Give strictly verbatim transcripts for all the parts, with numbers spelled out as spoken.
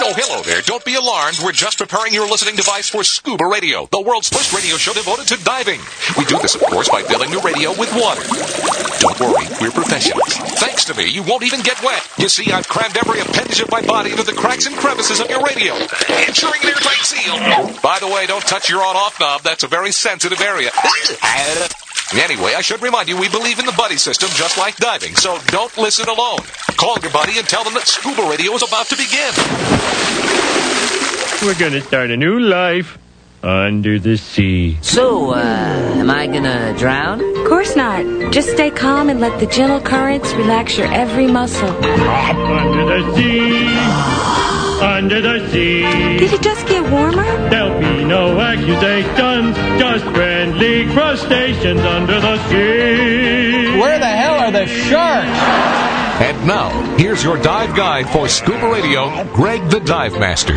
Oh, hello there. Don't be alarmed. We're just preparing your listening device for Scuba Radio, the world's first radio show devoted to diving. We do this, of course, by filling your radio with water. Don't worry, we're professionals. Thanks to me, you won't even get wet. You see, I've crammed every appendage of my body into the cracks and crevices of your radio, ensuring an airtight seal. By the way, don't touch your on-off knob. That's a very sensitive area. Anyway, I should remind you, we believe in the buddy system just like diving, so don't listen alone. Call your buddy and tell them that Scuba Radio is about to begin. We're gonna start a new life under the sea. So, uh, am I gonna drown? Of course not. Just stay calm and let the gentle currents relax your every muscle. Under the sea, under the sea. Did it just get warmer? There'll be no accusations, just friendly crustaceans under the sea. Where the hell are the sharks? And now, here's your dive guide for Scuba Radio, Greg the Dive Master.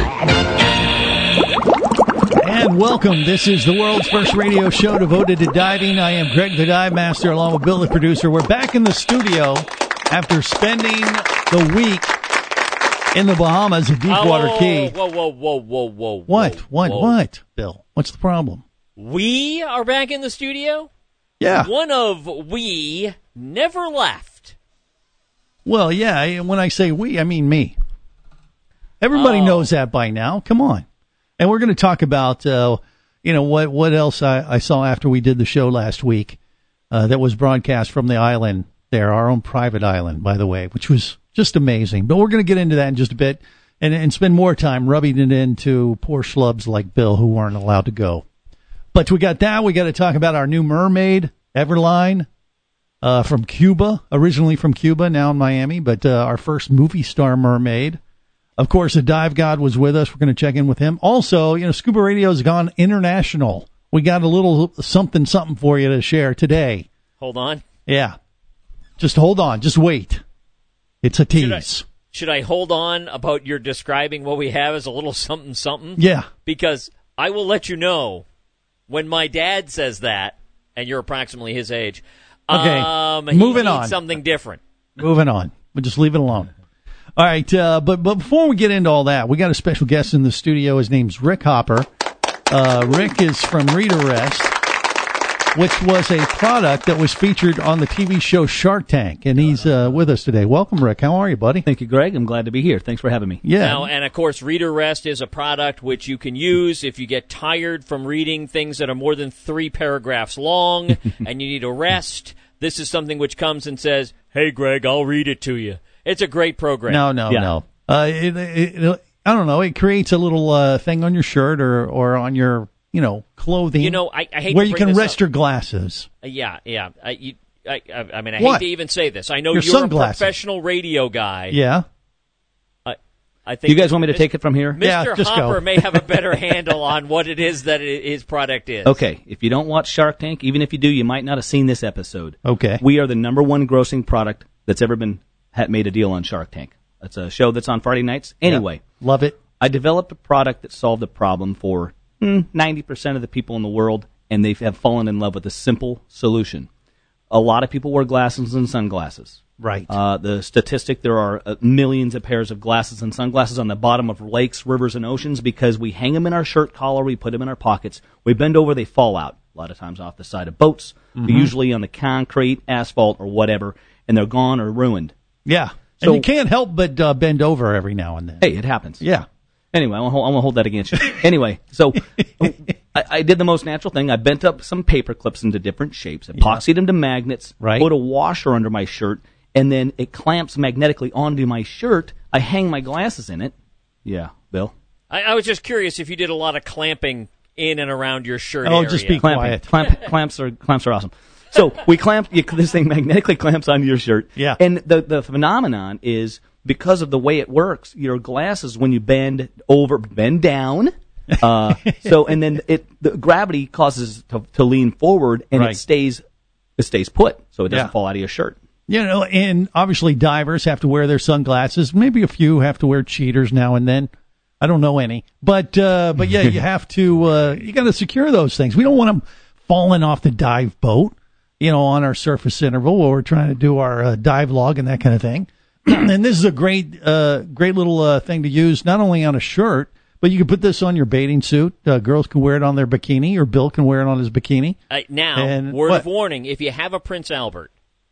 And welcome. This is the world's first radio show devoted to diving. I am Greg the Dive Master, along with Bill the producer. We're back in the studio after spending the week in the Bahamas at Deepwater oh, Key. Whoa, whoa, whoa, whoa, whoa. What? Whoa, what? whoa. What, Bill? What's the problem? We are back in the studio? Yeah. One of we never left. Well, yeah, when I say we, I mean me. Everybody oh. knows that by now. Come on. And we're going to talk about, uh, you know, what what else I, I saw after we did the show last week uh, that was broadcast from the island there, our own private island, by the way, which was just amazing. But we're going to get into that in just a bit and, and spend more time rubbing it into poor schlubs like Bill who weren't allowed to go. But we got that. We got to talk about our new mermaid, Everline. Uh, from Cuba, originally from Cuba, now in Miami, but uh, our first movie star mermaid. Of course, the Dive God was with us. We're going to check in with him. Also, you know, Scuba Radio's gone international. We got a little something, something for you to share today. Hold on. Yeah. Just hold on. Just wait. It's a tease. Should I, should I hold on about your describing what we have as a little something, something? Yeah. Because I will let you know when my dad says that, and you're approximately his age. Okay, um, he moving needs on. Something different. Moving on. We'll just leave it alone. All right, uh, but but before we get into all that, we got a special guest in the studio. His name's Rick Hopper. Uh, Rick is from Readerrest, which was a product that was featured on the T V show Shark Tank, and he's uh, with us today. Welcome, Rick. How are you, buddy? Thank you, Greg. I'm glad to be here. Thanks for having me. Yeah. Now, and of course, Readerrest is a product which you can use if you get tired from reading things that are more than three paragraphs long and you need a rest. This is something which comes and says, "Hey, Greg, I'll read it to you." It's a great program. No, no, yeah. no. Uh, it, it, it, I don't know. It creates a little uh, thing on your shirt or, or on your, you know, clothing. You know, I, I hate where to you bring can this rest up. your glasses. Uh, yeah, yeah. I, you, I, I, I mean, I What? hate to even say this. I know Your you're sunglasses. a professional radio guy. Yeah. I, I think You guys want me to Mister take it from here? Mister Yeah, just Hopper go. may have a better handle on what it is that it, his product is. Okay, if you don't watch Shark Tank, even if you do, you might not have seen this episode. Okay. We are the number one grossing product that's ever been had made a deal on Shark Tank. That's a show that's on Friday nights. Anyway, Yep. Love it. I developed a product that solved a problem for hmm, ninety percent of the people in the world, and they have fallen in love with a simple solution. A lot of people wear glasses and sunglasses. Right. Uh, the statistic, there are uh, millions of pairs of glasses and sunglasses on the bottom of lakes, rivers, and oceans because we hang them in our shirt collar, we put them in our pockets, we bend over, they fall out. A lot of times off the side of boats, Mm-hmm. usually on the concrete, asphalt, or whatever, and they're gone or ruined. Yeah. So- and you can't help but uh, bend over every now and then. Hey, it happens. Yeah. Anyway, I won't hold, I won't hold that against you. Anyway, so I, I did the most natural thing. I bent up some paper clips into different shapes, epoxied them to magnets, Right. put a washer under my shirt, and then it clamps magnetically onto my shirt. I hang my glasses in it. Yeah, Bill? I, I was just curious if you did a lot of clamping in and around your shirt Oh, area. just be Clamping. quiet. Clamp, clamps are clamps are awesome. So we clamp you, this thing magnetically clamps onto your shirt. Yeah. And the the phenomenon is because of the way it works, your glasses when you bend over, bend down. Uh, so and then it the gravity causes it to, to lean forward, and Right. it stays it stays put, so it doesn't Yeah. fall out of your shirt. You know, and obviously divers have to wear their sunglasses. Maybe a few have to wear cheaters now and then. I don't know any, but uh, but yeah, you have to. Uh, you got to secure those things. We don't want them falling off the dive boat, you know, on our surface interval while we're trying to do our uh, dive log and that kind of thing. and this is a great, uh, great little uh, thing to use, not only on a shirt, but you can put this on your bathing suit. Uh, girls can wear it on their bikini, or Bill can wear it on his bikini. Uh, now, And word what? of warning, if you have a Prince Albert,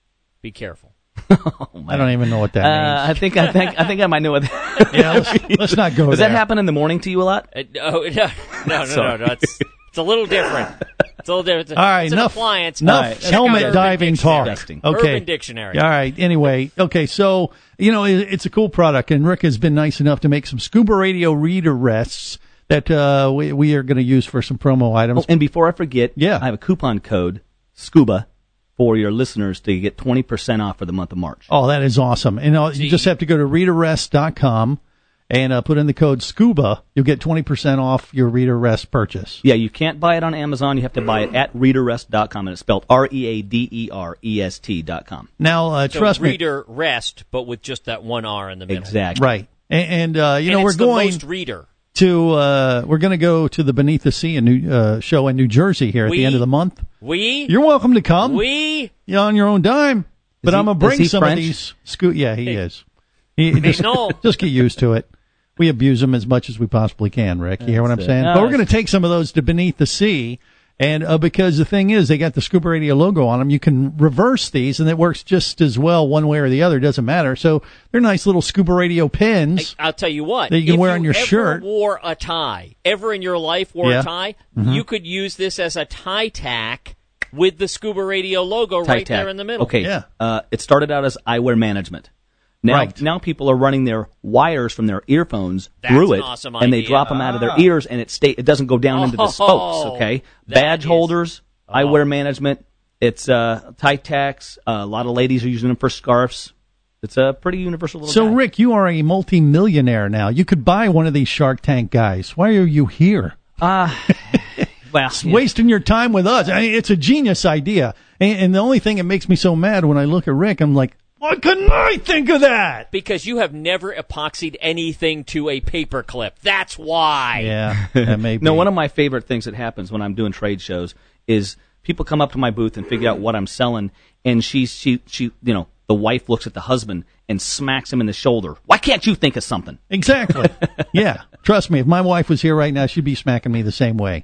be careful. Oh, I don't even know what that Uh, means. I think I think I think I might know what. That Yeah, let's, let's not go Does there. that happen in the morning to you a lot? Uh, oh, no, no, no, no, no. It's, it's a little different. It's a little different. It's, All right, it's enough, an appliance. enough All right. Check helmet out Urban diving talk. Dictionary. Disgusting. Okay. Urban Dictionary. All right. Anyway, okay. So you know, it, it's a cool product, and Rick has been nice enough to make some Scuba Radio reader rests that uh, we we are going to use for some promo items. Oh, and before I forget, Yeah. I have a coupon code SCUBA for your listeners to get twenty percent off for the month of March. Oh, that is awesome. And uh, you just have to go to reader rest dot com and uh, put in the code SCUBA. You'll get twenty percent off your Reader Rest purchase. Yeah, you can't buy it on Amazon. You have to buy it at reader rest dot com, and it's spelled R E A D E R E S T dot com. Now, uh, So trust me. reader rest, but with just that one R in the middle. Exactly. Right. And, and uh, you And know, it's we're the going most reader. to, uh, we're going to go to the Beneath the Sea in New, uh, show in New Jersey here at We- the end of the month. We, You're welcome to come. we, You're on your own dime. But he- I'm going to is bring he some French? of these. Sco- yeah, he is. He, he just, no. just get used to it. We abuse them as much as we possibly can, Rick. You hear what I'm That's it. saying? No, but we're that's- going to take some of those to Beneath the Sea. And uh, because the thing is, they got the Scuba Radio logo on them, you can reverse these, and it works just as well one way or the other. It doesn't matter. So they're nice little Scuba Radio pins. I'll tell you what. That you can if wear on your ever shirt. Wore a tie, ever in your life wore Yeah. a tie, Mhm. you could use this as a tie tack with the Scuba Radio logo Tie right tack. there in the middle. Okay. Yeah. Uh, it started out as eyewear management. Now, Right. now people are running their wires from their earphones That's through an it, awesome and they idea. drop them out of their Ah. ears, and it stay. It doesn't go down into the spokes. Oh, Okay, that badge is- holders, eyewear management. It's uh, tie tacks. Uh, a lot of ladies are using them for scarves. It's a pretty universal little. So, guy. Rick, you are a multimillionaire now. You could buy one of these Shark Tank guys. Why are you here? Uh, well, yeah. Wasting your time with us. I mean, it's a genius idea. And, and the only thing that makes me so mad when I look at Rick, I'm like, why couldn't I think of that? Because you have never epoxied anything to a paper clip. That's why. Yeah, that may be. No, one of my favorite things that happens when I'm doing trade shows is people come up to my booth and figure out what I'm selling, and she, she, she, you know, the wife looks at the husband and smacks him in the shoulder. Why can't you think of something? Exactly. Yeah. Trust me, if my wife was here right now, she'd be smacking me the same way.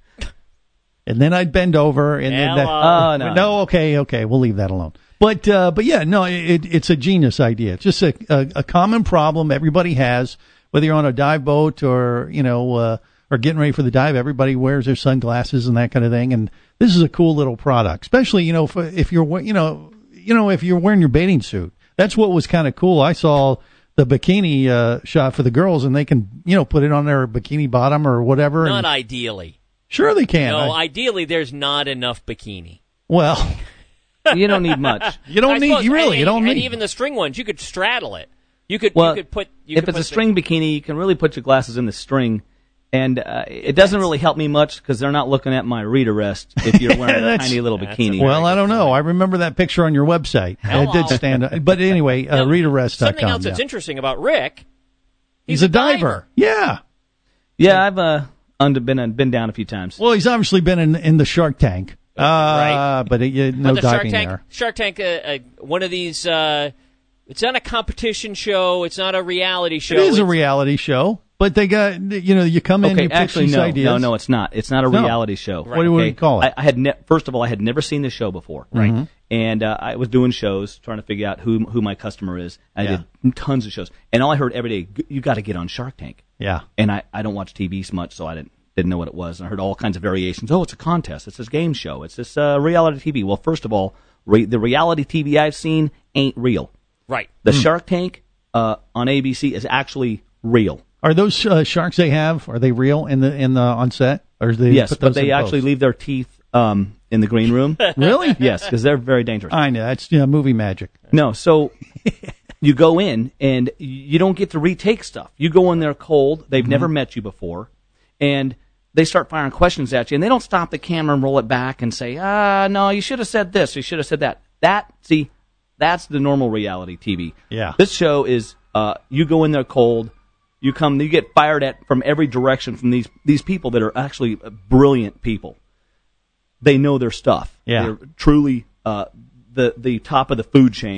And then I'd bend over, and then that, Hello. Oh, no. no, okay, okay, we'll leave that alone. But uh, but yeah, no, it, it's a genius idea. It's just a, a, a common problem everybody has, whether you're on a dive boat or you know uh, or getting ready for the dive. Everybody wears their sunglasses and that kind of thing. And this is a cool little product, especially you know if, if you're we- you know you know if you're wearing your bathing suit. That's what was kind of cool. I saw the bikini uh, shot for the girls, and they can you know put it on their bikini bottom or whatever. Not and, ideally. sure, they can. No, I- ideally there's not enough bikini. well. You don't need much. You don't I need suppose- you really and, you don't and need even the string ones, you could straddle it. You could Well, you could put you if could it's put a string bikini, you can really put your glasses in the string, and uh, it doesn't really help me much because they're not looking at my reader rest if you're wearing a That's- tiny little that's a bikini. very Well, I don't know. I remember that picture on your website. Hello. It did stand out. But anyway, uh, Now, reader rest dot com. Something else yeah. that's interesting about Rick. He's a diver. Yeah. Yeah, I've uh, under, been uh, been down a few times. Well, he's obviously been in, in the Shark Tank. Uh, Right. But it, uh, no But the Shark diving Tank, there. Shark Tank, uh, uh, one of these. Uh, it's not a competition show. It's not a reality show. It is a It's- reality show. But they got, you know, you come in, Okay, you pitch actually, these no, ideas. no, no, it's not. It's not a No. reality show. What do we okay? call it? I, I had ne- first of all, I had never seen this show before, right? Mm-hmm. And uh, I was doing shows, trying to figure out who who my customer is. I Yeah. did tons of shows, and all I heard every day, you got to get on Shark Tank. Yeah. And I, I don't watch T V so much, so I didn't didn't know what it was. And I heard all kinds of variations. Oh, it's a contest. It's this game show. It's this uh, reality T V. Well, first of all, re- the reality T V I've seen ain't real. Right. The Shark Tank uh, on A B C is actually real. Are those uh, sharks they have, are they real in the in the on set? Or do they Yes, put but those they in actually post? leave their teeth um, in the green room. Really? Yes, because they're very dangerous. I know. That's you know, movie magic. No, so you go in and you don't get to retake stuff. You go in there cold. They've never met you before, and they start firing questions at you, and they don't stop the camera and roll it back and say, "Ah, no, you should have said this. You should have said that." That see, that's the normal reality T V. Yeah. This show is uh, you go in there cold. You come, you get fired at from every direction from these these people that are actually brilliant people. They know their stuff. Yeah. They're truly uh, the the top of the food chain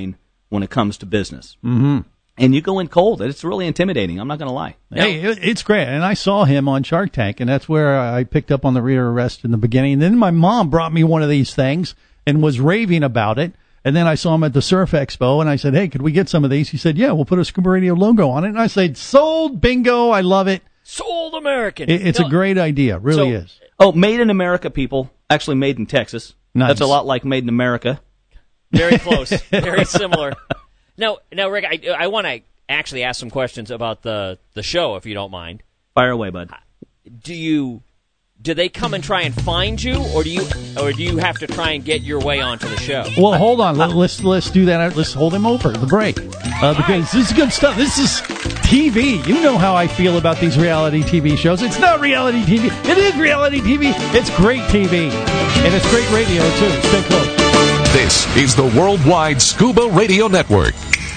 when it comes to business. Mm-hmm. And you go in cold. It's really intimidating. I'm not going to lie. Hey, it's great. And I saw him on Shark Tank, and that's where I picked up on the reader arrest in the beginning. And then my mom brought me one of these things and was raving about it. And then I saw him at the Surf Expo, and I said, hey, could we get some of these? He said, yeah, we'll put a Scuba Radio logo on it. And I said, sold, bingo, I love it. Sold American. It, it's no. a great idea. Really so, is. Oh, made in America, people. Actually made in Texas. Nice. That's a lot like made in America. Very close. Very similar. Now, now, Rick, I, I want to actually ask some questions about the, the show, if you don't mind. Fire away, bud. Do you do they come and try and find you, or do you or do you have to try and get your way onto the show? Well, hold on. Let, let's let's do that. Let's hold him over the break uh, because right. This is good stuff. This is T V. You know how I feel about these reality T V shows. It's not reality T V. It is reality T V. It's great T V, and it's great radio too. Stay close. This is the Worldwide Scuba Radio Network.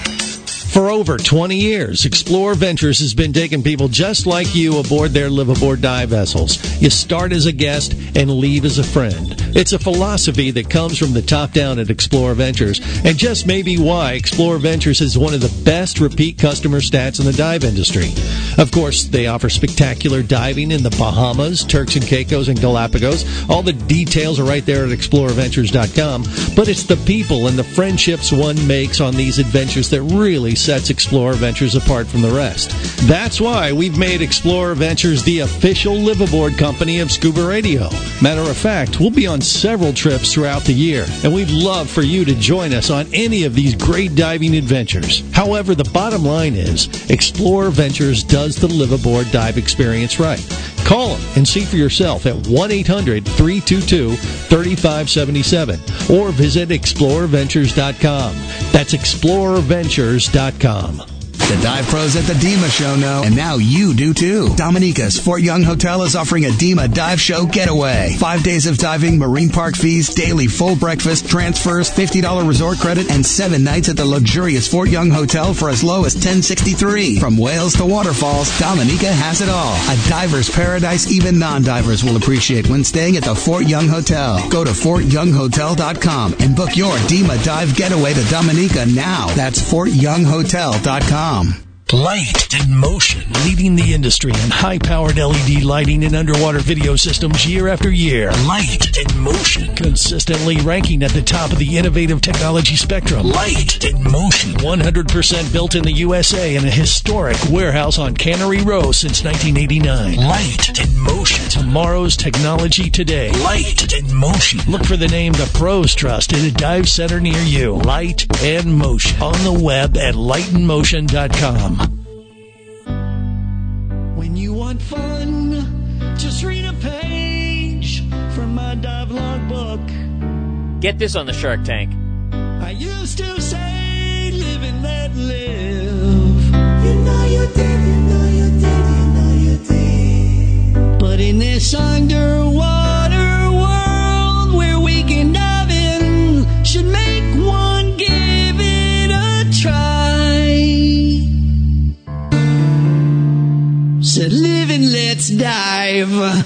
For over twenty years, Explorer Ventures has been taking people just like you aboard their live-aboard dive vessels. You start as a guest and leave as a friend. It's a philosophy that comes from the top down at Explorer Ventures, and just maybe why Explorer Ventures is one of the best repeat customer stats in the dive industry. Of course, they offer spectacular diving in the Bahamas, Turks and Caicos, and Galapagos. All the details are right there at explorer ventures dot com, but it's the people and the friendships one makes on these adventures that really sets Explorer Ventures apart from the rest. That's why we've made Explorer Ventures the official live-aboard company of Scuba Radio. Matter of fact, we'll be on several trips throughout the year, and we'd love for you to join us on any of these great diving adventures. However, the bottom line is, Explorer Ventures does the live-aboard dive experience right. Call them and see for yourself at one eight hundred three two two three five seven seven or visit explorer ventures dot com. That's explorer ventures dot com. The dive pros at the DEMA show know, and now you do too. Dominica's Fort Young Hotel is offering a DEMA Dive Show getaway. Five days of diving, marine park fees, daily full breakfast, transfers, fifty dollars resort credit, and seven nights at the luxurious Fort Young Hotel for as low as ten sixty-three. From whales to waterfalls, Dominica has it all. A diver's paradise even non-divers will appreciate when staying at the Fort Young Hotel. Go to fort young hotel dot com and book your DEMA Dive getaway to Dominica now. That's fort young hotel dot com. Light and Motion, leading the industry in high-powered L E D lighting and underwater video systems year after year. Light and Motion, consistently ranking at the top of the innovative technology spectrum. Light and Motion, one hundred percent built in the U S A in a historic warehouse on Cannery Row since nineteen eighty-nine. Light and Motion, tomorrow's technology today. Light and Motion. Look for the name the pros trust at a dive center near you. Light and Motion, on the web at light and motion dot com. When you want fun, just read a page from my dive log book. Get this on the Shark Tank. I used to say, live and let live. You know you did, you know you did, you know you did. But in this underwater world where we can dive in, should make one give it a try. Said live and let's dive. Live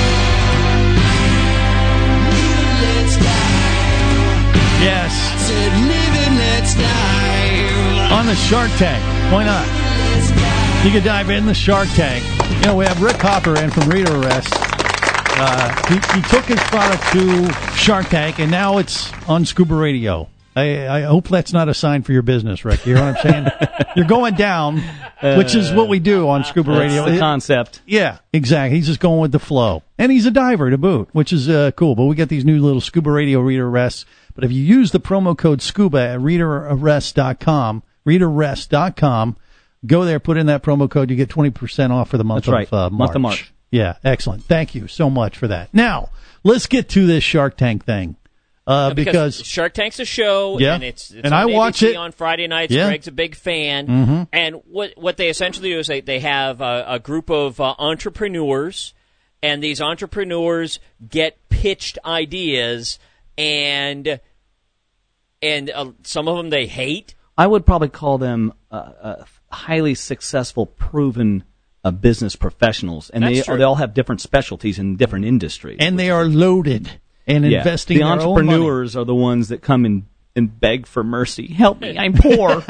and let's dive. Yes. Said live and let's dive. On the Shark Tank. Why not? You can dive in the Shark Tank. You know, we have Rick Hopper in from Reader Arrest. Uh, he, he took his product to Shark Tank, and now it's on Scuba Radio. I, I hope that's not a sign for your business, Rick. You know what I'm saying? You're going down, which is what we do on Scuba That's Radio. the concept. Yeah, exactly. He's just going with the flow. And he's a diver to boot, which is uh, cool. But we got these new little Scuba Radio Reader Arrests. But if you use the promo code SCUBA at reader arrest dot com, reader arrest dot com, go there, put in that promo code, you get twenty percent off for the month That's of right. uh, March. Month of March. Yeah, excellent. Thank you so much for that. Now, let's get to this Shark Tank thing. Uh, no, because, because Shark Tank's a show, yeah, and it's, it's and on I A B C watch it on Friday nights. Yeah. Greg's a big fan, mm-hmm. and what what they essentially do is they they have a, a group of uh, entrepreneurs, and these entrepreneurs get pitched ideas, and and uh, some of them they hate. I would probably call them uh, uh, highly successful, proven uh, business professionals, and That's they true. they all have different specialties in different industries. and they are loaded and yeah. investing the their entrepreneurs own money. are the ones that come in and beg for mercy. Help me, I'm poor.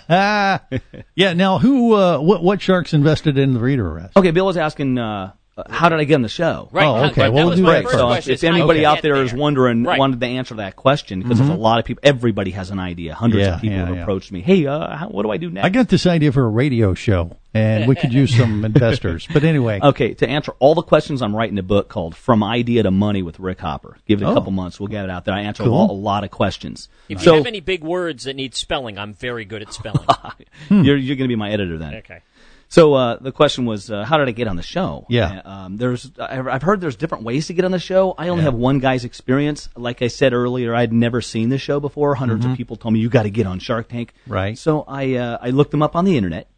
Yeah. Now, who? Uh, what? What sharks invested in the reader arrest? Okay, Bill was asking, uh, how did I get on the show? Right. Oh, okay. That Well, was we'll do my that first first. So question, if is how anybody you out get there is wondering, Right. wanted to answer that question, because there's a lot of people, everybody has an idea. Hundreds Yeah, of people yeah, have yeah. approached me. Hey, uh, how, what do I do next? I got this idea for a radio show, and we could use some investors. But anyway, Okay, to answer all the questions, I'm writing a book called From Idea to Money with Rick Hopper. Give it a Oh. couple months, we'll get it out there. I answer Cool. a, lot, a lot of questions. If so you have any big words that need spelling, I'm very good at spelling. you're, you're going to be my editor then. Okay. So uh, the question was, uh, how did I get on the show? Yeah. Uh, um, there's, I've I've heard there's different ways to get on the show. I only Yeah. have one guy's experience. Like I said earlier, I'd never seen the show before. Hundreds of people told me you got to get on Shark Tank. Right. So I uh, I looked them up on the internet,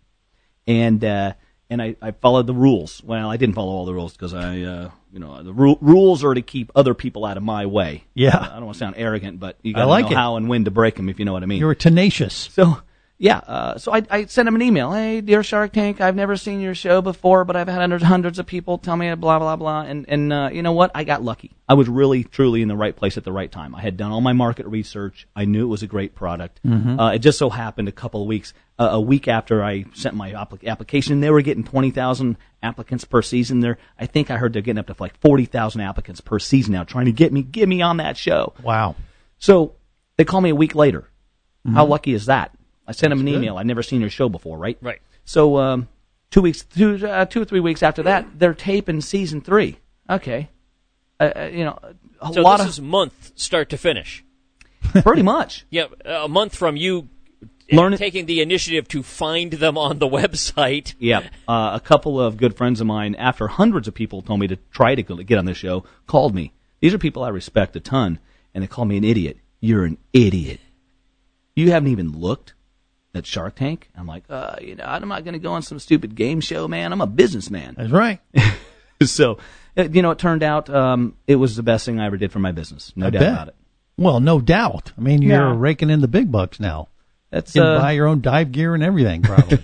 and uh, and I, I followed the rules. Well, I didn't follow all the rules because I uh, you know the ru- rules are to keep other people out of my way. Yeah. Uh, I don't want to sound arrogant, but you I got to like know it. how and when to break them if you know what I mean. you were tenacious. So, yeah, uh, so I, I sent him an email. Hey, dear Shark Tank, I've never seen your show before, but I've had hundreds, hundreds of people tell me blah, blah, blah. And, and uh, you know what? I got lucky. I was really, truly in the right place at the right time. I had done all my market research. I knew it was a great product. Uh, it just so happened a couple of weeks, uh, a week after I sent my applic- application, they were getting twenty thousand applicants per season. There, I think I heard they're getting up to like forty thousand applicants per season now, trying to get me, get me on that show. Wow. So they call me a week later. How lucky is that? I sent him an good. email. I'd never seen your show before, right? Right. So um, two weeks, two, uh, two or three weeks after that, they're taping season three. Okay, uh, uh, you know, a So lot this of is month start to finish. pretty much. Yeah, a month from you Learn it- taking the initiative to find them on the website. Yeah, uh, a couple of good friends of mine, after hundreds of people told me to try to go- get on this show, called me. These are people I respect a ton, and they call me an idiot. You're an idiot. You haven't even looked at Shark Tank? I'm like, uh, you know, I'm not going to go on some stupid game show, man. I'm a businessman. That's right. So, uh, you know, it turned out um, it was the best thing I ever did for my business. No I doubt bet. about it. Well, no doubt. I mean, you're Yeah. raking in the big bucks now. That's You can uh, buy your own dive gear and everything, probably.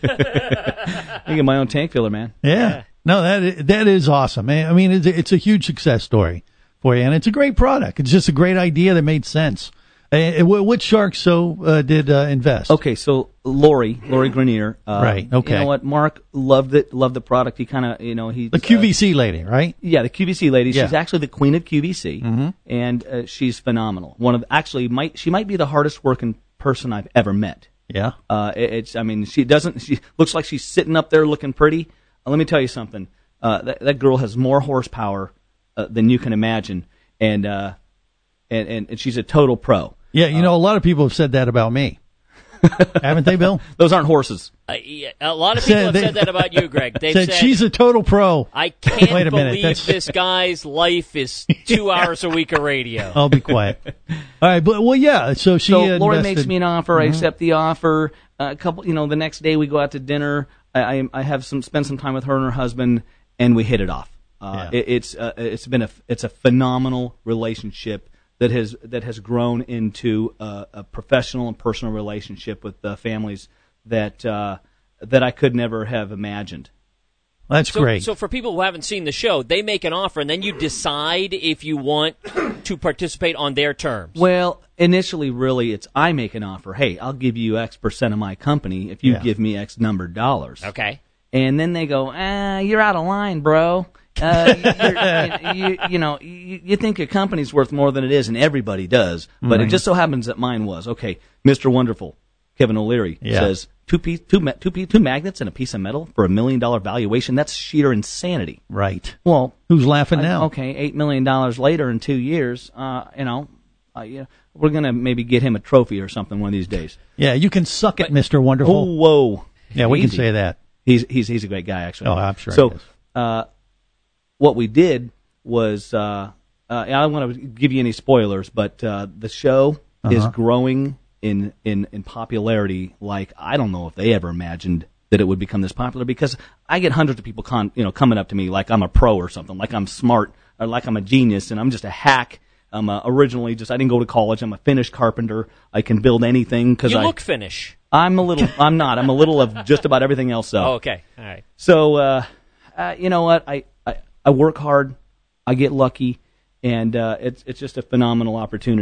I get my own tank filler, man. Yeah. No, that is, that is awesome. I mean, it's, it's a huge success story for you, and it's a great product. It's just a great idea that made sense. Uh, wh- which shark so uh, did uh, invest? Okay, so Lori, Lori Grenier. Uh, Right, okay. You know what? Mark loved it, loved the product. He kind of, you know, he The Q V C lady, right? Yeah, the Q V C lady. Yeah. She's actually the queen of Q V C, Mm-hmm. and uh, she's phenomenal. One of actually, might she might be the hardest working person I've ever met. Yeah. Uh, it, it's, I mean, she doesn't. She looks like she's sitting up there looking pretty. Uh, let me tell you something. Uh, that, that girl has more horsepower uh, than you can imagine, and, uh, and and and she's a total pro. Yeah, you know, a lot of people have said that about me. Haven't they, Bill? Those aren't horses. Uh, yeah, a lot of people Said have they- said that about you, Greg. They've Said said, she's a total pro. I can't Wait a minute, believe that's- this guy's life is two hours a week of radio. I'll be quiet. All right, but well, yeah. So she So uh, Lori invested- makes me an offer. I accept the offer. Uh, a couple, you know, the next day we go out to dinner. I, I, I have some spend some time with her and her husband, and we hit it off. Uh, Yeah. it, it's uh, it's been a it's a phenomenal relationship that has that has grown into a, a professional and personal relationship with uh, families that uh, that I could never have imagined. That's So, great. so for people who haven't seen the show, they make an offer, and then you decide if you want to participate on their terms. Well, initially, really, it's I make an offer. Hey, I'll give you X percent of my company if you Yeah. give me X number of dollars. Okay. And then they go, ah, you're out of line, bro. Uh, you're, you, you, you know, you, you think your company's worth more than it is, and everybody does. But it just so happens that mine was. Okay, Mister Wonderful, Kevin O'Leary, Yeah. says two, piece, two, ma- two, piece, two magnets and a piece of metal for a million dollar valuation. That's sheer insanity. right. Well, Who's laughing I- now? okay, eight million dollars later in two years, uh, you know, uh, yeah, we're gonna maybe get him a trophy or something one of these days. Yeah, you can suck it, Mister Oh, Wonderful. whoa! yeah, we can Easy. say that. He's he's he's a great guy, actually. Oh, I'm sure So, he is. uh, what we did was, uh, uh, I don't want to give you any spoilers, but uh, the show is Uh-huh. growing in, in in popularity like I don't know if they ever imagined that it would become this popular, because I get hundreds of people con- you know coming up to me like I'm a pro or something, like I'm smart or like I'm a genius, and I'm just a hack. I'm uh, originally just I didn't go to college. I'm a Finnish carpenter. I can build anything because You I look Finnish. I'm a little I'm not I'm a little of just about everything else though. Oh, okay. All right. So, uh, uh, you know what? I, I, I work hard. I get lucky, and uh, it's it's just a phenomenal opportunity.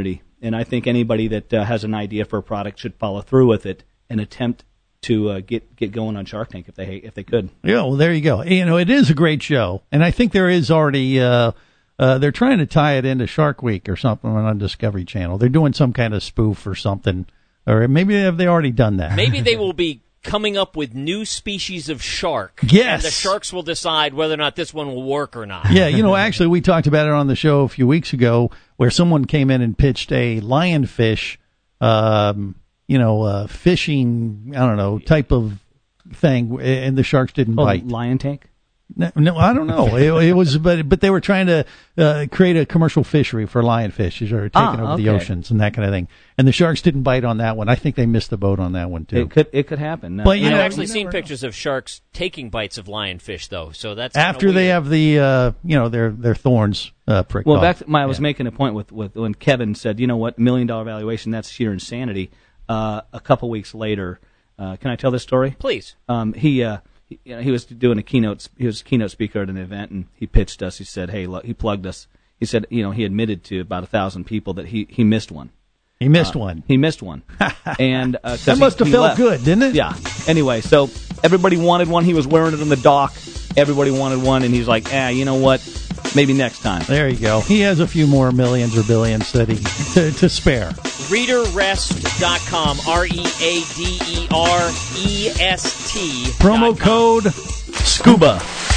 and I think anybody that uh, has an idea for a product should follow through with it and attempt to uh, get get going on Shark Tank if they if they could. Yeah, well, there you go. You know, it is a great show, and I think there is already uh, uh, they're trying to tie it into Shark Week or something on Discovery Channel. They're doing some kind of spoof or something, or maybe have they already done that? Maybe they will be coming up with new species of shark. Yes. And the sharks will decide whether or not this one will work or not. Yeah, you know, actually, we talked about it on the show a few weeks ago where someone came in and pitched a lionfish, um, you know, uh, fishing, I don't know, type of thing, and the sharks didn't Oh, bite. Lion Tank? No, no, I don't know. It, it was, but but they were trying to uh, create a commercial fishery for lionfish that are taking Ah, over the okay. oceans and that kind of thing. And the sharks didn't bite on that one. I think they missed the boat on that one too. It could it could happen. But, you I've know, actually you seen never know. pictures of sharks taking bites of lionfish, though. So that's kinda After they weird. have the, uh, you know, their their thorns uh, pricked Well, off. back to my, I was Yeah. making a point with, with when Kevin said, you know what, million dollar valuation, that's sheer insanity. Uh, a couple weeks later, uh, can I tell this story? Please. Um, he, uh, he, you know, he was doing a keynote. He was a keynote speaker at an event, and he pitched us. He said, "Hey, look," he plugged us. He said, you know, he admitted to about a thousand people that he, he missed one. He missed Uh, one. He missed one, and uh, 'cause That he- must have he felt left. good, didn't it? Yeah. Anyway, so everybody wanted one. He was wearing it on the dock. Everybody wanted one, and he's like, "Ah, you know what? Maybe next time." There you go. He has a few more millions or billions that he to, to spare. reader rest dot com, R E A D E R E S T. Promo code SCUBA.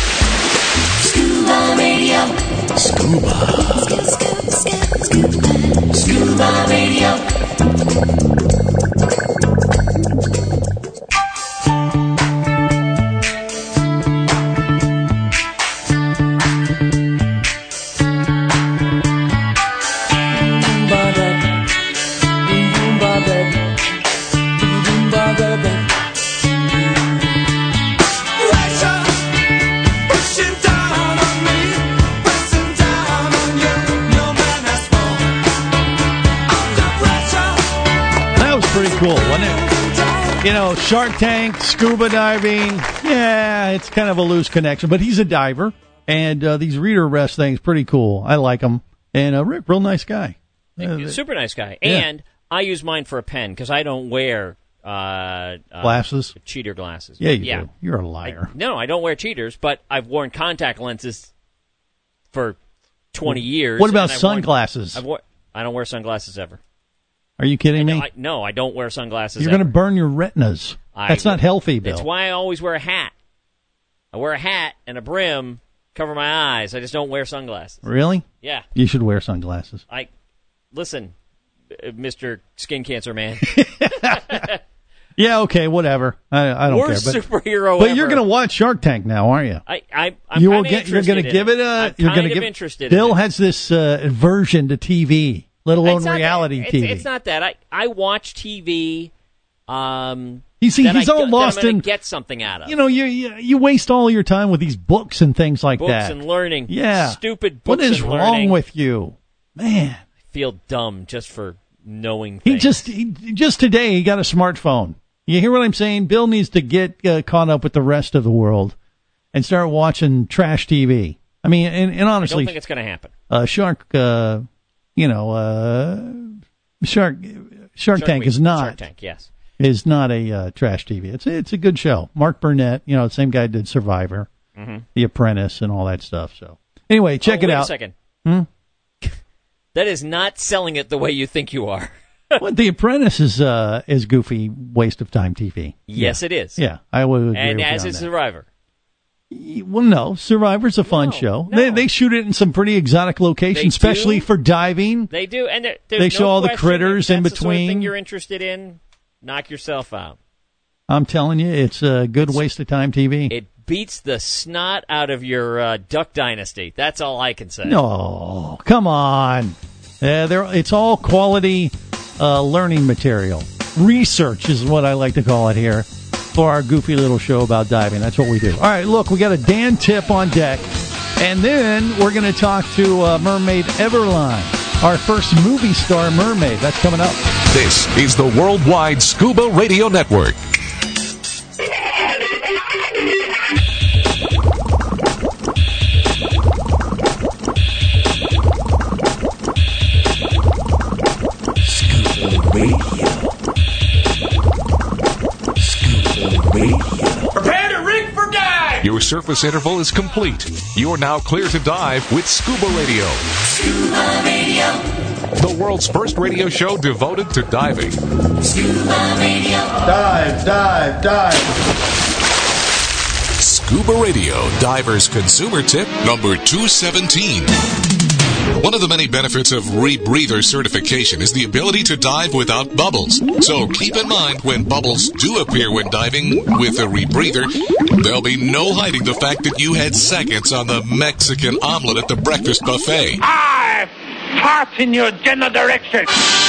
Scuba Radio. Scuba. Scuba Radio. That was pretty cool, wasn't it? You know, Shark Tank, scuba diving. Yeah, it's kind of a loose connection, but he's a diver. And uh, these reader rest things, pretty cool. I like them. And uh, Rick, real nice guy. Uh, Super nice guy. Yeah. And I use mine for a pen because I don't wear uh, uh, Glasses? cheater glasses. Yeah, you yeah. do. You're a liar. No, I don't wear cheaters, but I've worn contact lenses for twenty years. What about and I've worn- sunglasses? I've wor- I don't wear sunglasses ever. Are you kidding me? I, no, I don't wear sunglasses You're ever. going to burn your retinas. I- That's not healthy, Bill. It's why I always wear a hat. I wear a hat and a brim, cover my eyes. I just don't wear sunglasses. Really? Yeah. You should wear sunglasses. I listen, uh, Mister Skin Cancer Man. Yeah, okay, whatever. I, I don't Worst care. But, superhero but ever. you're going to watch Shark Tank now, aren't you? I, I, I'm you will kinda get. You're going to interested give in it a. I'm you're kind going to of give. interested. Bill in it. has this uh, aversion to T V, let alone It's not that- reality it's, T V. It's not that. I, I watch T V. Um, You see, that he's I, all that lost I'm gonna in- get something out of. You know, you, you you waste all your time with these books and things like books that. and learning. Yeah. Stupid What books is and wrong learning. with you, man? I feel dumb just for knowing He things. just he, just today he got a smartphone. You hear what I'm saying? Bill needs to get uh, caught up with the rest of the world and start watching trash T V. I mean, and, and I honestly, don't think it's going to happen. uh, Shark, uh, you know, uh, Shark Shark, Shark Tank Week. is not Shark Tank, yes. is not a uh, trash T V. It's it's a good show. Mark Burnett, you know, the same guy did Survivor, Mhm. The Apprentice, and all that stuff. So anyway, check oh, it wait out. a second. Hmm? That is not selling it the way you think you are. Well, The Apprentice is uh, is goofy waste of time T V. Yes, yeah. it is. Yeah, I would agree And with as you on is that. Survivor. Well, no, Survivor's a fun No, show. no. They they shoot it in some pretty exotic locations, They especially do? for diving. They do, and there, there's They no show all the question critters if in that's the sort of thing between. you're interested in, knock yourself out. I'm telling you, it's a good waste of time T V. It beats the snot out of your uh, Duck Dynasty. That's all I can say. No, come on. Uh, there, it's all quality uh, learning material. Research is what I like to call it here for our goofy little show about diving. That's what we do. All right, look, we got a Dan tip on deck, and then we're going to talk to uh, Mermaid Everline, our first movie star mermaid. That's coming up. This is the Worldwide Scuba Radio Network. Prepare to rig for dive! Your surface interval is complete. You're now clear to dive with Scuba Radio. Scuba Radio. The world's first radio show devoted to diving. Scuba Radio. Dive, dive, dive. Scuba Radio Diver's Consumer Tip number two seventeen. One of the many benefits of rebreather certification is the ability to dive without bubbles. So keep in mind when bubbles do appear when diving with a rebreather, there'll be no hiding the fact that you had seconds on the Mexican omelet at the breakfast buffet. I fart in your general direction.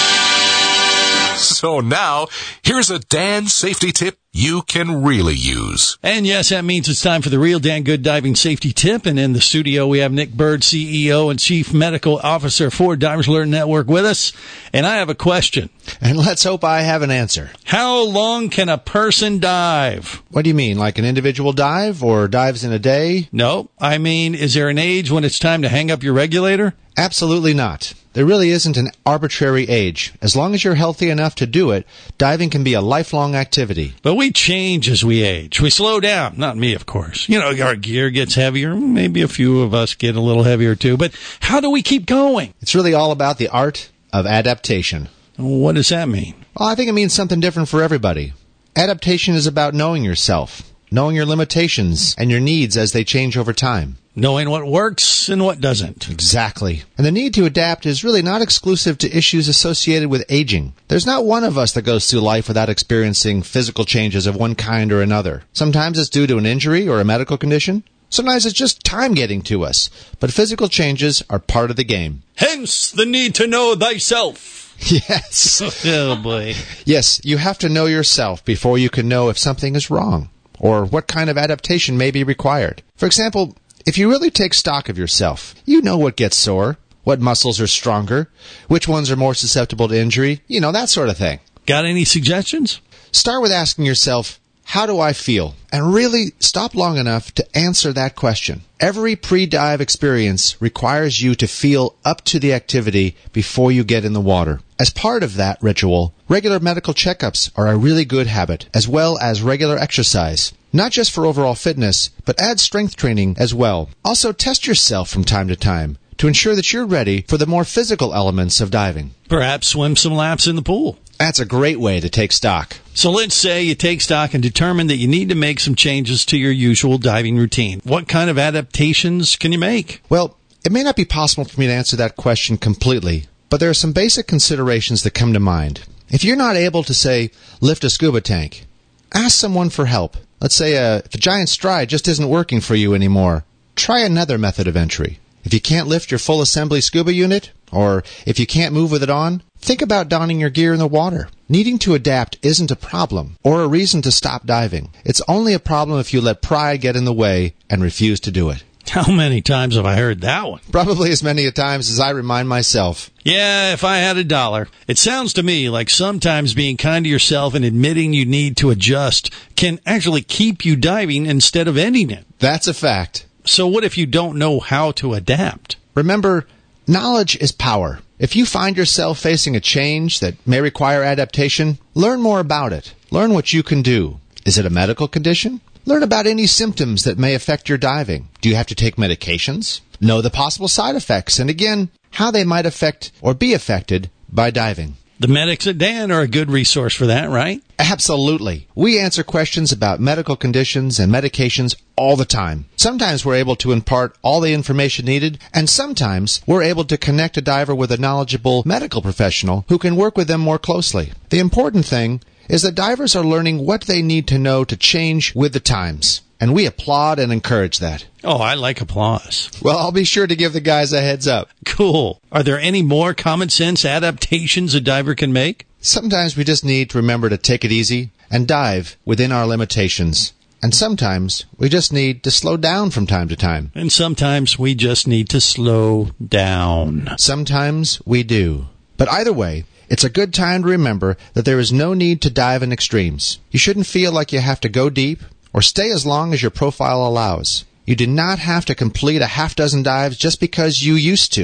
So now, here's a Dan safety tip you can really use. And yes, that means it's time for the real Dan Good Diving Safety Tip. And in the studio, we have Nick Bird, C E O and Chief Medical Officer for Divers Alert Network with us. And I have a question. And let's hope I have an answer. How long can a person dive? What do you mean, like an individual dive or dives in a day? No, I mean, is there an age when it's time to hang up your regulator? Absolutely not. There really isn't an arbitrary age. As long as you're healthy enough to do it, diving can be a lifelong activity. But we change as we age. We slow down. Not me, of course. You know, our gear gets heavier. Maybe a few of us get a little heavier too. But how do we keep going? It's really all about the art of adaptation. What does that mean? Well, I think it means something different for everybody. Adaptation is about knowing yourself, knowing your limitations and your needs as they change over time. Knowing what works and what doesn't. Exactly. And the need to adapt is really not exclusive to issues associated with aging. There's not one of us that goes through life without experiencing physical changes of one kind or another. Sometimes it's due to an injury or a medical condition. Sometimes it's just time getting to us. But physical changes are part of the game. Hence the need to know thyself. Yes. Oh, boy. Yes, you have to know yourself before you can know if something is wrong or what kind of adaptation may be required. For example, if you really take stock of yourself, you know what gets sore, what muscles are stronger, which ones are more susceptible to injury, you know, that sort of thing. Got any suggestions? Start with asking yourself, how do I feel? And really stop long enough to answer that question. Every pre-dive experience requires you to feel up to the activity before you get in the water. As part of that ritual, regular medical checkups are a really good habit, as well as regular exercise. Not just for overall fitness, but add strength training as well. Also, test yourself from time to time to ensure that you're ready for the more physical elements of diving. Perhaps swim some laps in the pool. That's a great way to take stock. So let's say you take stock and determine that you need to make some changes to your usual diving routine. What kind of adaptations can you make? Well, it may not be possible for me to answer that question completely, but there are some basic considerations that come to mind. If you're not able to, say, lift a scuba tank, ask someone for help. Let's say uh, if a giant stride just isn't working for you anymore, try another method of entry. If you can't lift your full assembly scuba unit, or if you can't move with it on, think about donning your gear in the water. Needing to adapt isn't a problem or a reason to stop diving. It's only a problem if you let pride get in the way and refuse to do it. How many times have I heard that one? Probably as many a times as I remind myself. Yeah, if I had a dollar. It sounds to me like sometimes being kind to yourself and admitting you need to adjust can actually keep you diving instead of ending it. That's a fact. So what if you don't know how to adapt? Remember, knowledge is power. If you find yourself facing a change that may require adaptation, learn more about it. Learn what you can do. Is it a medical condition? Learn about any symptoms that may affect your diving. Do you have to take medications? Know the possible side effects, and again, how they might affect or be affected by diving. The medics at Dan are a good resource for that, right? Absolutely. We answer questions about medical conditions and medications all the time. Sometimes we're able to impart all the information needed, and sometimes we're able to connect a diver with a knowledgeable medical professional who can work with them more closely. The important thing is that divers are learning what they need to know to change with the times. And we applaud and encourage that. Oh, I like applause. Well, I'll be sure to give the guys a heads up. Cool. Are there any more common sense adaptations a diver can make? Sometimes we just need to remember to take it easy and dive within our limitations. And sometimes we just need to slow down from time to time. And sometimes we just need to slow down. Sometimes we do. But either way, it's a good time to remember that there is no need to dive in extremes. You shouldn't feel like you have to go deep or stay as long as your profile allows. You do not have to complete a half dozen dives just because you used to.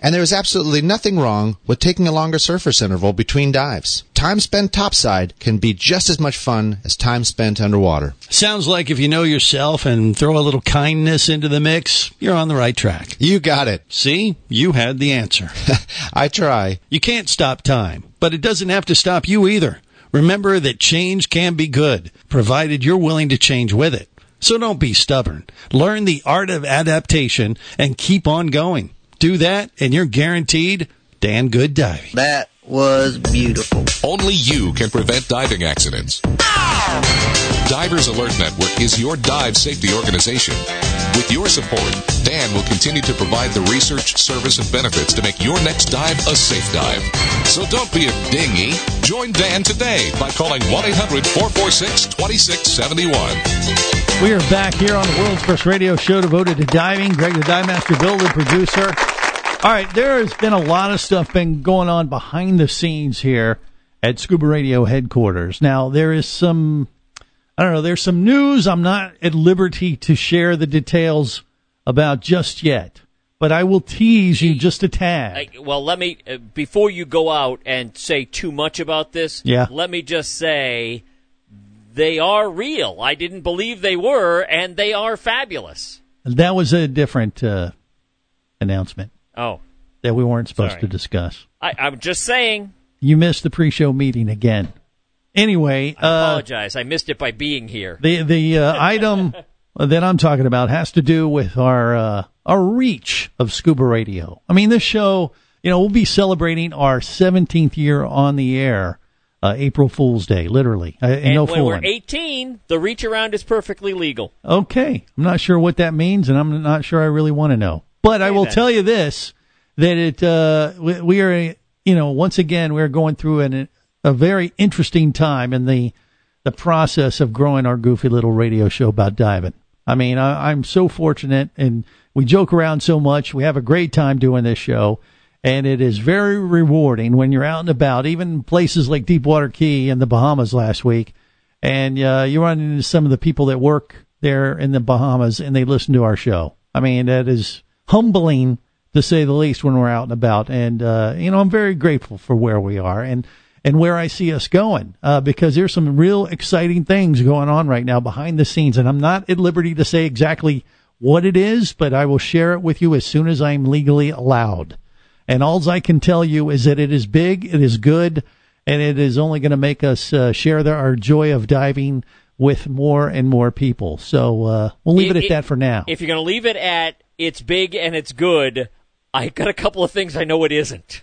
And there is absolutely nothing wrong with taking a longer surface interval between dives. Time spent topside can be just as much fun as time spent underwater. Sounds like if you know yourself and throw a little kindness into the mix, you're on the right track. You got it. See? You had the answer. I try. You can't stop time, but it doesn't have to stop you either. Remember that change can be good, provided you're willing to change with it. So don't be stubborn. Learn the art of adaptation and keep on going. Do that, and you're guaranteed damn good diving. That was beautiful. Only you can prevent diving accidents. Divers Alert Network is your dive safety organization. With your support, Dan will continue to provide the research, service, and benefits to make your next dive a safe dive. So don't be a dinghy. Join Dan today by calling one eight hundred four four six two six seven one. We are back here on the world's first radio show devoted to diving. Greg the Dive Master, Bill the producer. All right, there has been a lot of stuff been going on behind the scenes here at Scuba Radio headquarters. Now, there is some, I don't know, there's some news I'm not at liberty to share the details about just yet, but I will tease you just a tad. I, well, let me, uh, before you go out and say too much about this, yeah. let me just say they are real. I didn't believe they were, and they are fabulous. That was a different uh, announcement. Oh. That we weren't supposed Sorry. to discuss. I, I'm just saying. You missed the pre-show meeting again. Anyway. I uh, apologize. I missed it by being here. The the uh, item that I'm talking about has to do with our, uh, our reach of Scuba Radio. I mean, this show, you know, we'll be celebrating our seventeenth year on the air, uh, April Fool's Day, literally. Uh, and no when fooling. we're eighteen, the reach around is perfectly legal. Okay. I'm not sure what that means, and I'm not sure I really want to know. But I will tell you this, that it uh, we, we are, you know, once again, we're going through an, a very interesting time in the the process of growing our goofy little radio show about diving. I mean, I, I'm so fortunate, and we joke around so much. We have a great time doing this show, and it is very rewarding when you're out and about, even places like Deepwater Key in the Bahamas last week, and uh, you run into some of the people that work there in the Bahamas, and they listen to our show. I mean, that is humbling, to say the least, when we're out and about. And, uh, you know, I'm very grateful for where we are and, and where I see us going, uh, because there's some real exciting things going on right now behind the scenes. And I'm not at liberty to say exactly what it is, but I will share it with you as soon as I'm legally allowed. And all I can tell you is that it is big, it is good, and it is only going to make us uh, share the, our joy of diving with more and more people. So uh, we'll leave it, it at that for now. If you're going to leave it at it's big and it's good, I got a couple of things I know it isn't.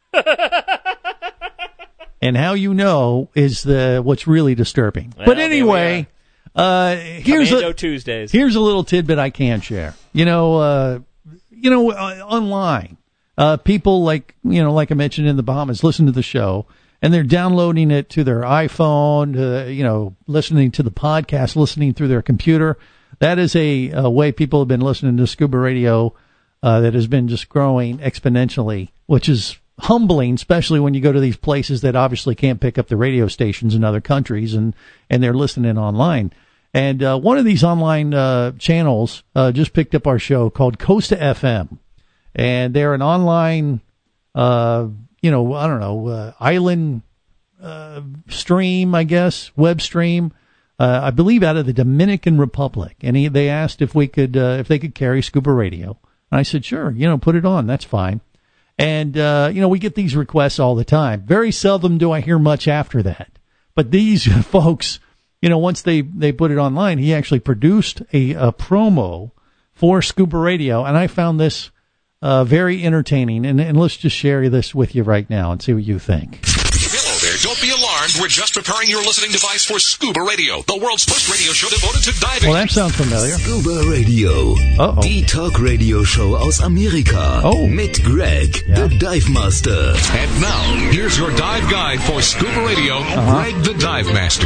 And how you know is the what's really disturbing. Well, but anyway, uh, here's Commando a, Tuesdays. Here's a little tidbit I can share. You know, uh, you know, uh, online, uh, people like you know, like I mentioned in the Bahamas, listen to the show. And they're downloading it to their iPhone, uh, you know, listening to the podcast, listening through their computer. That is a, a way people have been listening to Scuba Radio uh, that has been just growing exponentially, which is humbling, especially when you go to these places that obviously can't pick up the radio stations in other countries, and, and they're listening online. And uh, one of these online uh, channels uh, just picked up our show called Costa F M. And they're an online uh you know, I don't know, uh, island uh, stream, I guess, web stream, uh, I believe out of the Dominican Republic. And he, they asked if we could, uh, if they could carry Scuba Radio. And I said, sure, you know, put it on. That's fine. And, uh, you know, we get these requests all the time. Very seldom do I hear much after that. But these folks, you know, once they, they put it online, he actually produced a, a promo for Scuba Radio. And I found this Uh, very entertaining, and, and let's just share this with you right now and see what you think. Hello there. Don't be alarmed. We're just preparing your listening device for Scuba Radio, the world's first radio show devoted to diving. Well, that sounds familiar. Scuba Radio. Uh-oh. Die Talk-Radio-Show aus Amerika. Oh. Mit Greg, yeah. the Dive Master. And now, here's your dive guide for Scuba Radio, uh-huh. Greg the Dive Master.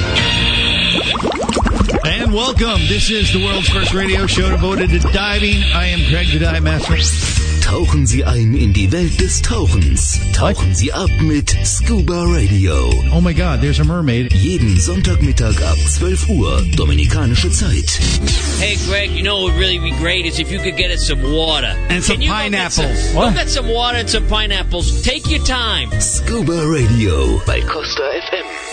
And welcome. This is the world's first radio show devoted to diving. I am Greg the Dive Master. Tauchen Sie ein in die Welt des Tauchens. Tauchen Sie ab mit Scuba Radio. Oh my God, there's a mermaid. Jeden Sonntagmittag ab zwölf Uhr, dominikanische Zeit. Hey, Greg, you know what would really be great is if you could get us some water. And some Can you pineapples. Go get some, What? go get some water and some pineapples. Take your time. Scuba Radio bei Costa F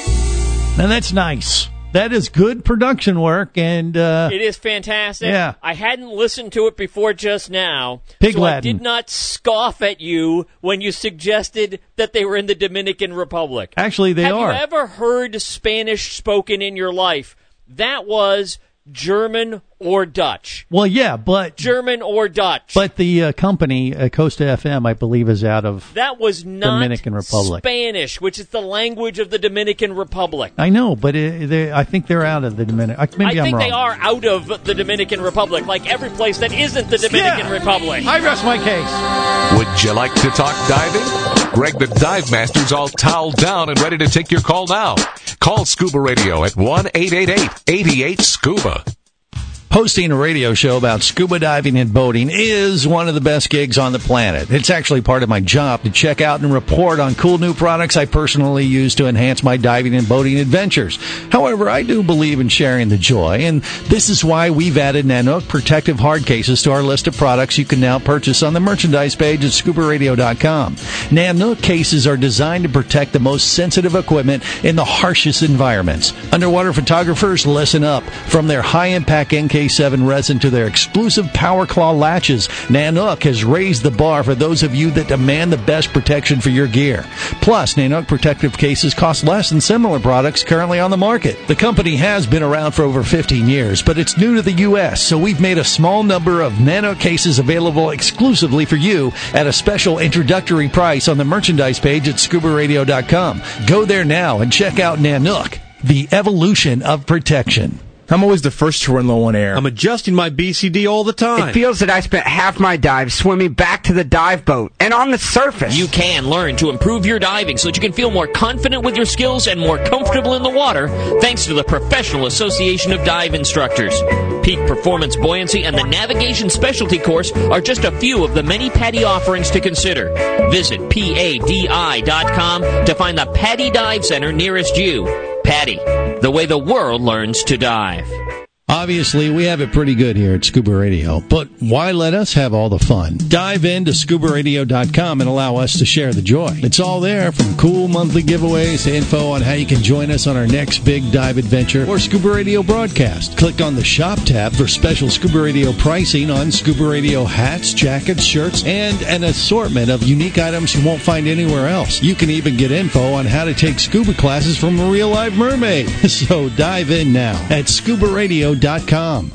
M. Now that's nice. That is good production work, and uh, It is fantastic. Yeah. I hadn't listened to it before just now, Pig so Latin. I did not scoff at you when you suggested that they were in the Dominican Republic. Actually, they Have are. you ever heard Spanish spoken in your life? That was German or Dutch. well, yeah, but German or Dutch. but the uh, company uh, Costa F M, I believe, is out of That was not Dominican Republic. Spanish, which is the language of the Dominican Republic. I know, but it, they, I think they're out of the Dominican. Maybe I I'm think wrong. they are out of the Dominican Republic, like every place that isn't the Dominican Republic. I rest my case. Would you like to talk diving? Greg the Dive Master's all toweled down and ready to take your call now. Call Scuba Radio at one eight eight eight, eight eight, SCUBA. Hosting a radio show about scuba diving and boating is one of the best gigs on the planet. It's actually part of my job to check out and report on cool new products I personally use to enhance my diving and boating adventures. However, I do believe in sharing the joy, and this is why we've added Nanook protective hard cases to our list of products you can now purchase on the merchandise page at scuba radio dot com. Nanook cases are designed to protect the most sensitive equipment in the harshest environments. Underwater photographers, listen up. From their high-impact N K seven resin to their exclusive Power Claw latches, Nanook has raised the bar for those of you that demand the best protection for your gear. Plus, Nanook protective cases cost less than similar products currently on the market. The company has been around for over fifteen years, but it's new to the U S, so we've made a small number of Nanook cases available exclusively for you at a special introductory price on the merchandise page at scuba radio dot com. Go there now and check out Nanook, the evolution of protection. I'm always the first to run low on air. I'm adjusting my B C D all the time. It feels that I spent half my dive swimming back to the dive boat and on the surface. You can learn to improve your diving so that you can feel more confident with your skills and more comfortable in the water thanks to the Professional Association of Dive Instructors. Peak Performance Buoyancy and the Navigation Specialty Course are just a few of the many PADI offerings to consider. Visit P A D I dot com to find the PADI Dive Center nearest you. PADI, the way the world learns to dive. Obviously, we have it pretty good here at Scuba Radio, but why let us have all the fun? Dive into scuba radio dot com and allow us to share the joy. It's all there, from cool monthly giveaways to info on how you can join us on our next big dive adventure or Scuba Radio broadcast. Click on the Shop tab for special Scuba Radio pricing on Scuba Radio hats, jackets, shirts, and an assortment of unique items you won't find anywhere else. You can even get info on how to take scuba classes from a real live mermaid. So dive in now at scuba radio dot com.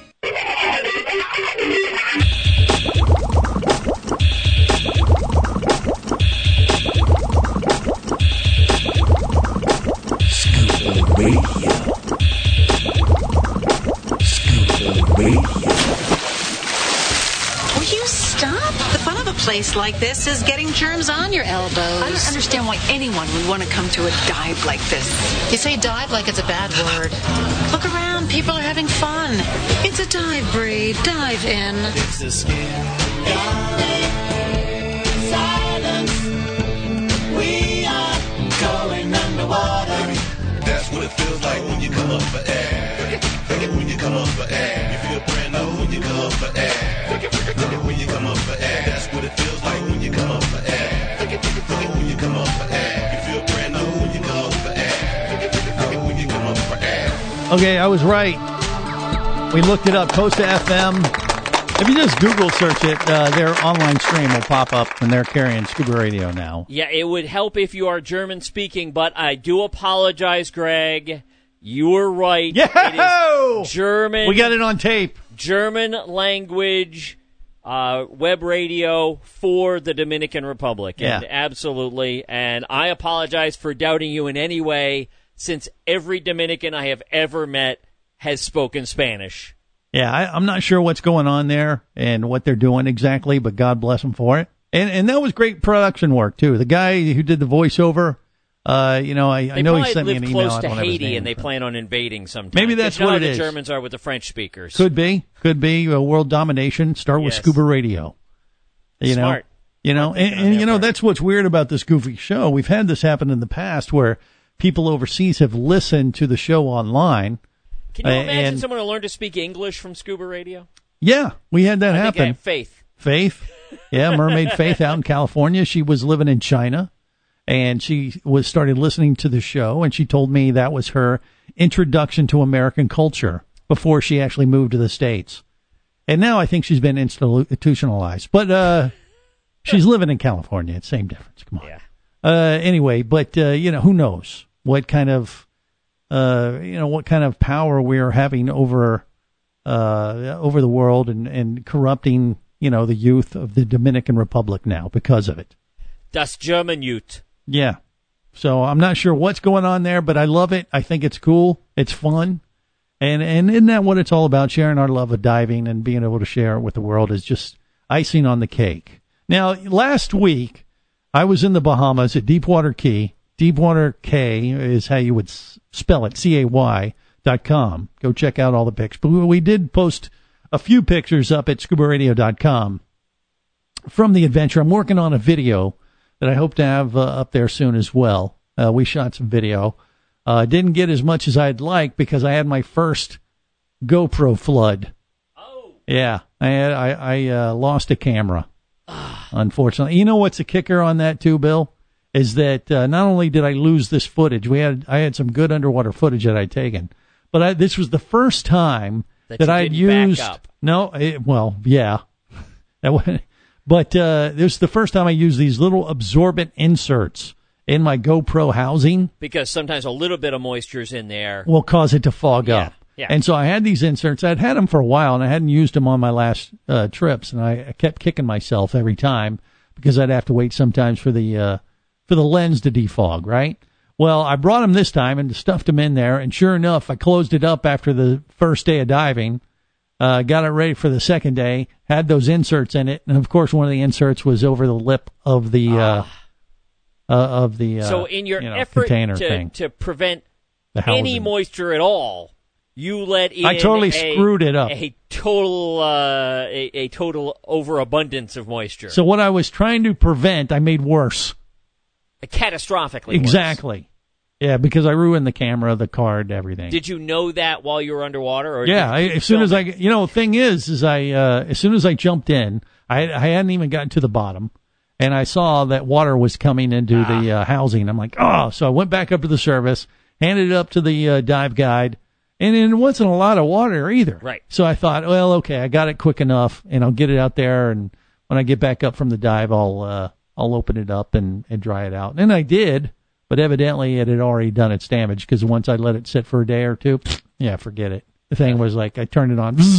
Scuba Radio. Scuba Radio. Will you stop? The fun of a place like this is getting germs on your elbows. I don't understand why anyone would want to come to a dive like this. You say dive like it's a bad word. Look around. People are having fun. It's a dive, Bree. Dive in. It's a skin silence. We are going underwater. That's what it feels like when you come up for air. When you come up for air. You feel brand new when you come up for air. When you come up for air. That's what it feels like when you come up for air. When you come up for air. You feel brand new when you come up for air. When you come up for air. Okay, I was right. We looked it up, Costa F M. If you just Google search it, uh, their online stream will pop up, and they're carrying Scuba Radio now. Yeah, it would help if you are German speaking, but I do apologize, Greg. You were right. Yo! It is German. We got it on tape. German language uh, web radio for the Dominican Republic. And Yeah. absolutely. And I apologize for doubting you in any way, since every Dominican I have ever met has spoken Spanish. Yeah, I, I'm not sure what's going on there and what they're doing exactly, but God bless them for it. And and that was great production work, too. The guy who did the voiceover, uh, you know, I, They I know he probably sent me live an email. close I to don't have his Haiti, name. and they plan on invading sometime. Maybe that's You know what how it the is. Germans are with the French speakers. Could be. Could be. Uh, world domination. Start with Yes. Scuba Radio. You Smart. know, you know, and, and you know that's what's weird about this goofy show. We've had this happen in the past where people overseas have listened to the show online. Can you uh, imagine and, someone who learned to speak English from Scuba Radio? Yeah, we had that I happen. Think I have Faith. Faith, yeah, Mermaid Faith out in California. She was living in China, and she was started listening to the show, and she told me that was her introduction to American culture before she actually moved to the States. And now I think she's been institutionalized. But uh, she's living in California. It's the same difference. Come on. Yeah. Uh, anyway, but, uh, you know, who knows what kind of, uh, you know, what kind of power we're having over uh, over the world and, and corrupting, you know, the youth of the Dominican Republic now because of it. Das German Youth. Yeah. So I'm not sure what's going on there, but I love it. I think it's cool. It's fun. And and isn't that what it's all about? Sharing our love of diving and being able to share it with the world is just icing on the cake. Now, last week, I was in the Bahamas at Deepwater Key. Deepwater K is how you would spell it, C A Y dot com. Go check out all the pictures. But we did post a few pictures up at scuba radio dot com from the adventure. I'm working on a video that I hope to have uh, up there soon as well. Uh, we shot some video. Uh, didn't get as much as I'd like because I had my first GoPro flood. Oh. Yeah, I had, I, I uh, lost a camera, unfortunately. You know what's the kicker on that too, Bill? Is that uh, not only did I lose this footage, we had I had some good underwater footage that I'd taken, but I, this was the first time that, that you I'd didn't used. Back up. No, it, well, yeah, that was, but uh, this was the first time I used these little absorbent inserts in my GoPro housing. Because sometimes a little bit of moisture's in there will cause it to fog yeah, up. Yeah. And so I had these inserts. I'd had them for a while, and I hadn't used them on my last uh, trips, and I, I kept kicking myself every time because I'd have to wait sometimes for the uh, for the lens to defog, right? Well, I brought them this time and stuffed them in there, and sure enough, I closed it up after the first day of diving, uh, got it ready for the second day, had those inserts in it, and of course one of the inserts was over the lip of the... Uh, ah. Uh, of the uh, so in your you know, effort container to, thing. to prevent The any housing. moisture at all, you let in I totally a, screwed it up. a total uh, a, a total overabundance of moisture. So what I was trying to prevent, I made worse. Catastrophically Exactly. Yeah, because I ruined the camera, the card, everything. Did you know that while you were underwater? Or yeah, I, did you as soon as I, film it? you know, the thing is, is I, uh, as soon as I jumped in, I, I hadn't even gotten to the bottom, and I saw that water was coming into Ah. the uh, housing. I'm like, oh, so I went back up to the service, handed it up to the uh, dive guide, and it wasn't a lot of water either. Right. So I thought, well, okay, I got it quick enough, and I'll get it out there, and when I get back up from the dive, I'll, uh, I'll open it up and, and dry it out. And I did. But evidently it had already done its damage because once I let it sit for a day or two, yeah, forget it. The thing was like, I turned it on. And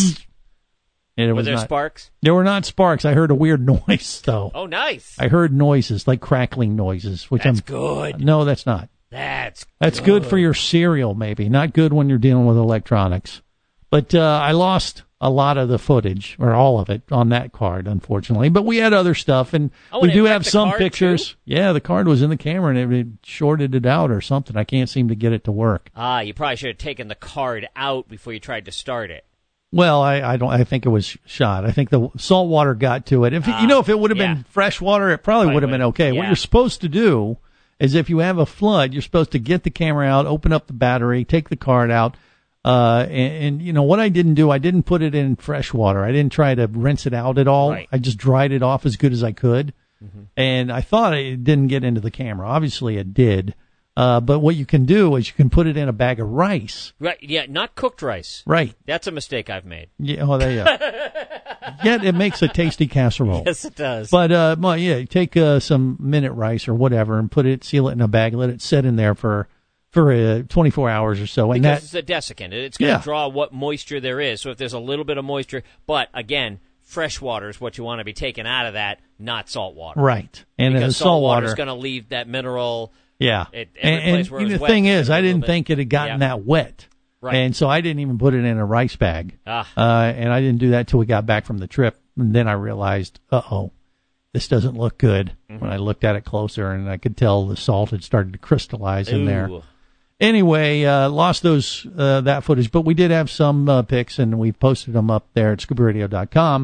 it Were was there not, sparks? There were not sparks. I heard a weird noise, though. Oh, nice. I heard noises, like crackling noises. Which That's I'm, good. No, that's not. That's That's good. good for your cereal, maybe. Not good when you're dealing with electronics. But uh, I lost a lot of the footage, or all of it, on that card, unfortunately. But we had other stuff, and Oh, we and it do wrecked have the some card, pictures. too? Yeah, the card was in the camera, and it, it shorted it out or something. I can't seem to get it to work. Ah, you probably should have taken the card out before you tried to start it. Well, I, I don't. I think it was shot. I think the salt water got to it. If you know, if it would have yeah. been fresh water, it probably, Probably would have been would. okay. Yeah. What you're supposed to do is, if you have a flood, you're supposed to get the camera out, open up the battery, take the card out. Uh, and, and, you know, what I didn't do, I didn't put it in fresh water. I didn't try to rinse it out at all. Right. I just dried it off as good as I could. Mm-hmm. And I thought it didn't get into the camera. Obviously it did. Uh, but what you can do is you can put it in a bag of rice. Right? Yeah, not cooked rice. Right. That's a mistake I've made. Yeah. Oh, there you go. Yet it makes a tasty casserole. Yes, it does. But, uh, well, yeah, take, uh, some minute rice or whatever and put it, seal it in a bag, let it sit in there for, for uh, twenty-four hours or so. And because that, it's a desiccant. It's going to Yeah. draw what moisture there is. So if there's a little bit of moisture, but again, fresh water is what you want to be taking out of that, not salt water. right. And Because the salt water is going to leave that mineral. Yeah. At every and place where it and was the wet, thing it's is, gonna I be a didn't little think it had gotten Yeah. that wet. Right. And so I didn't even put it in a rice bag. Ah. Uh, and I didn't do that till we got back from the trip. And then I realized, uh-oh, this doesn't look good. Mm-hmm. When I looked at it closer, and I could tell the salt had started to crystallize in there. Ooh. Anyway, uh, lost those uh, that footage, but we did have some uh, pics, and we posted them up there at scuba radio dot com.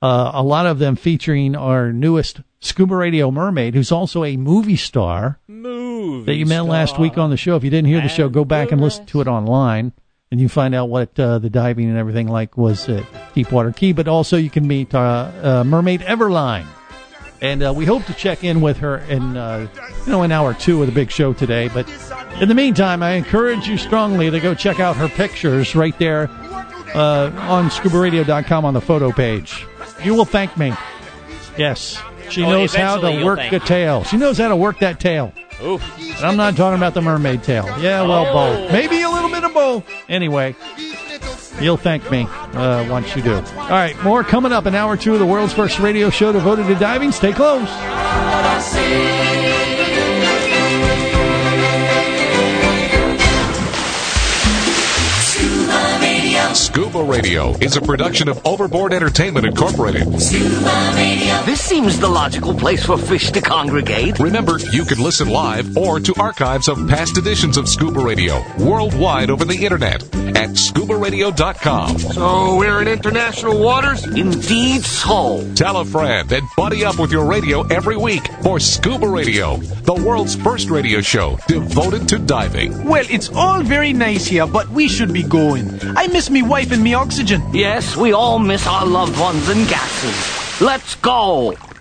Uh, a lot of them featuring our newest Scuba Radio mermaid, who's also a movie star. Movie that you met star. last week on the show. If you didn't hear the show, go back and listen to it online, and you find out what uh, the diving and everything like was at Deepwater Key. But also you can meet uh, uh, Mermaid Everline. And uh, we hope to check in with her in, uh, you know, an hour two of the big show today. But in the meantime, I encourage you strongly to go check out her pictures right there uh, on scuba radio dot com on the photo page. You will thank me. Yes. She Oh, knows how eventually to you'll work thank the me. tail. She knows how to work that tail. Ooh. And I'm not talking about the mermaid tail. Yeah, well, Oh. both. Maybe a little bit of both. Anyway, you'll thank me uh, once you do. All right, more coming up in hour two of the world's first radio show devoted to diving. Stay close. Scuba Radio is a production of Overboard Entertainment Incorporated. This seems the logical place for fish to congregate. Remember, you can listen live or to archives of past editions of Scuba Radio worldwide over the internet at scuba radio dot com. So we're in international waters? Indeed so. Tell a friend and buddy up with your radio every week for Scuba Radio, the world's first radio show devoted to diving. Well, it's all very nice here, but we should be going. I miss me wife and me oxygen. Yes, we all miss our loved ones and gases. Let's go.